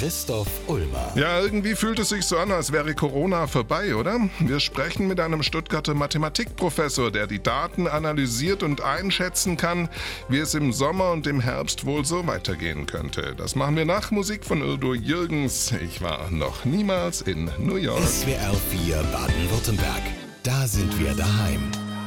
Christoph Ulmer. Ja, irgendwie fühlt es sich so an, als wäre Corona vorbei, oder? Wir sprechen mit einem Stuttgarter Mathematikprofessor, der die Daten analysiert und einschätzen kann, wie es im Sommer und im Herbst wohl so weitergehen könnte. Das machen wir nach Musik von Udo Jürgens. Ich war noch niemals in New York. SWR 4 Baden-Württemberg. Da sind wir daheim.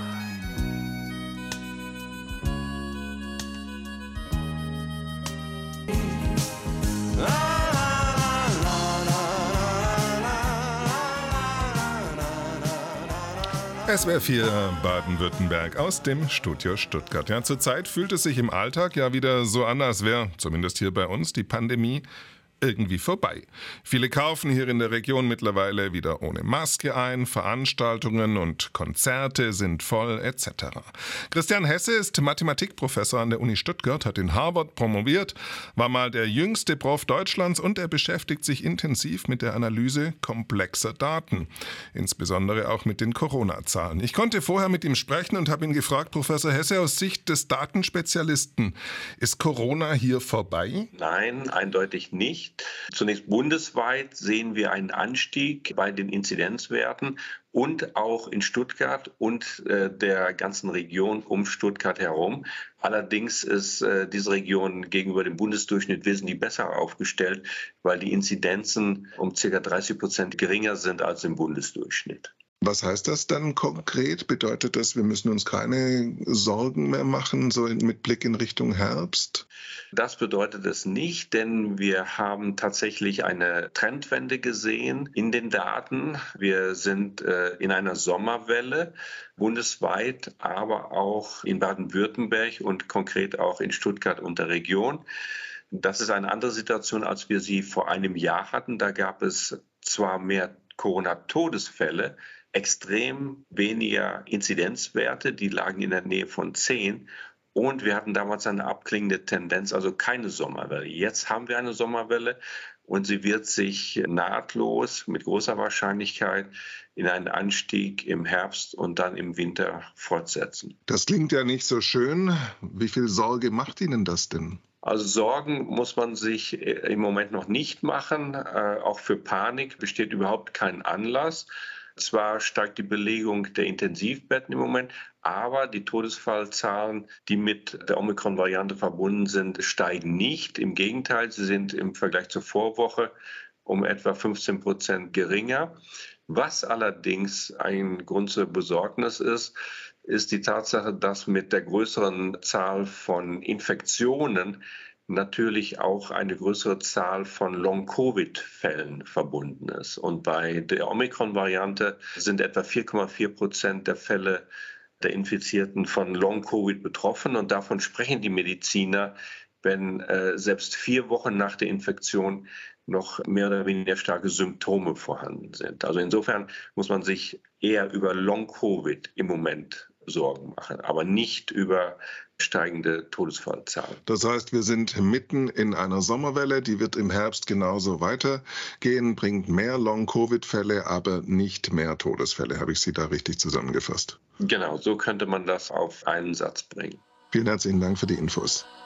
SWR 4 Baden-Württemberg aus dem Studio Stuttgart. Ja, zurzeit fühlt es sich im Alltag ja wieder so an, als wäre, zumindest hier bei uns, die Pandemie irgendwie vorbei. Viele kaufen hier in der Region mittlerweile wieder ohne Maske ein, Veranstaltungen und Konzerte sind voll etc. Christian Hesse ist Mathematikprofessor an der Uni Stuttgart, hat in Harvard promoviert, war mal der jüngste Prof Deutschlands und er beschäftigt sich intensiv mit der Analyse komplexer Daten, insbesondere auch mit den Corona-Zahlen. Ich konnte vorher mit ihm sprechen und habe ihn gefragt, Professor Hesse, aus Sicht des Datenspezialisten, ist Corona hier vorbei? Nein, eindeutig nicht. Zunächst bundesweit sehen wir einen Anstieg bei den Inzidenzwerten und auch in Stuttgart und der ganzen Region um Stuttgart herum. Allerdings ist diese Region gegenüber dem Bundesdurchschnitt wesentlich besser aufgestellt, weil die Inzidenzen um ca. 30% geringer sind als im Bundesdurchschnitt. Was heißt das dann konkret? Bedeutet das, wir müssen uns keine Sorgen mehr machen, so mit Blick in Richtung Herbst? Das bedeutet es nicht, denn wir haben tatsächlich eine Trendwende gesehen in den Daten. Wir sind in einer Sommerwelle bundesweit, aber auch in Baden-Württemberg und konkret auch in Stuttgart und der Region. Das ist eine andere Situation, als wir sie vor einem Jahr hatten. Da gab es zwar mehr Corona-Todesfälle, extrem weniger Inzidenzwerte, die lagen in der Nähe von 10. Und wir hatten damals eine abklingende Tendenz, also keine Sommerwelle. Jetzt haben wir eine Sommerwelle und sie wird sich nahtlos mit großer Wahrscheinlichkeit in einen Anstieg im Herbst und dann im Winter fortsetzen. Das klingt ja nicht so schön. Wie viel Sorge macht Ihnen das denn? Also Sorgen muss man sich im Moment noch nicht machen. Auch für Panik besteht überhaupt kein Anlass. Zwar steigt die Belegung der Intensivbetten im Moment, aber die Todesfallzahlen, die mit der Omikron-Variante verbunden sind, steigen nicht. Im Gegenteil, sie sind im Vergleich zur Vorwoche um etwa 15% geringer. Was allerdings ein Grund zur Besorgnis ist die Tatsache, dass mit der größeren Zahl von Infektionen natürlich auch eine größere Zahl von Long-Covid-Fällen verbunden ist. Und bei der Omikron-Variante sind etwa 4,4% der Fälle der Infizierten von Long-Covid betroffen. Und davon sprechen die Mediziner, wenn selbst 4 Wochen nach der Infektion noch mehr oder weniger starke Symptome vorhanden sind. Also insofern muss man sich eher über Long-Covid im Moment Sorgen machen, aber nicht über steigende Todesfallzahlen. Das heißt, wir sind mitten in einer Sommerwelle, die wird im Herbst genauso weitergehen, bringt mehr Long-Covid-Fälle, aber nicht mehr Todesfälle. Habe ich Sie da richtig zusammengefasst? Genau, so könnte man das auf einen Satz bringen. Vielen herzlichen Dank für die Infos.